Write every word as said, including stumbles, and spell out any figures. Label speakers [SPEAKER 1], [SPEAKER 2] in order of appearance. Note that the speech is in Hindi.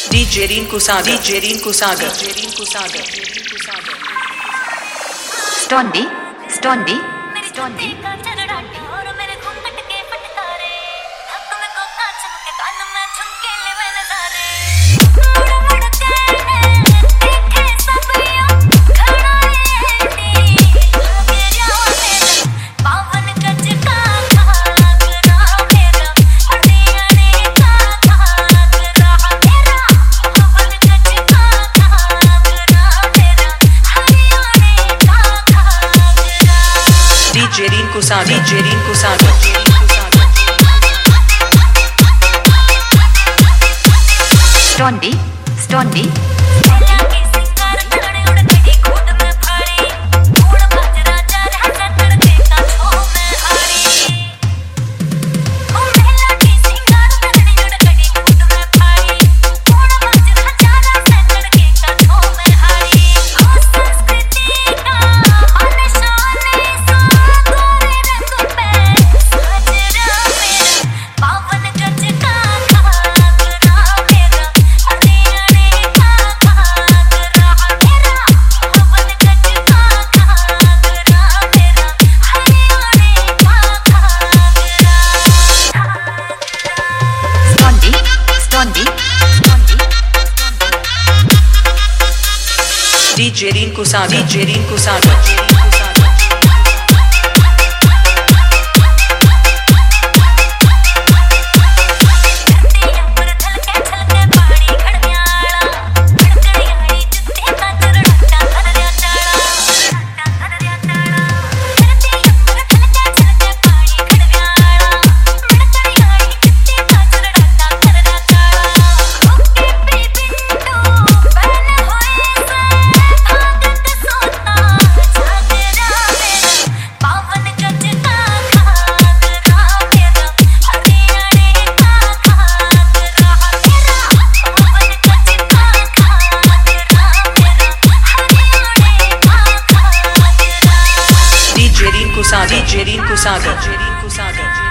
[SPEAKER 1] डीजे रिंकू सागर डीजे रिंकू सागर रिंकू सागर
[SPEAKER 2] स्टोंडी स्टोंडी स्टोंडी
[SPEAKER 1] डीजे रिंकू सागर डीजे रिंकू सागर
[SPEAKER 2] स्टोंडी स्टोंडी
[SPEAKER 1] DJ Rinku Sagar DJ Rinku Sagar DJ Rinku Sagar DJ Rinku सागर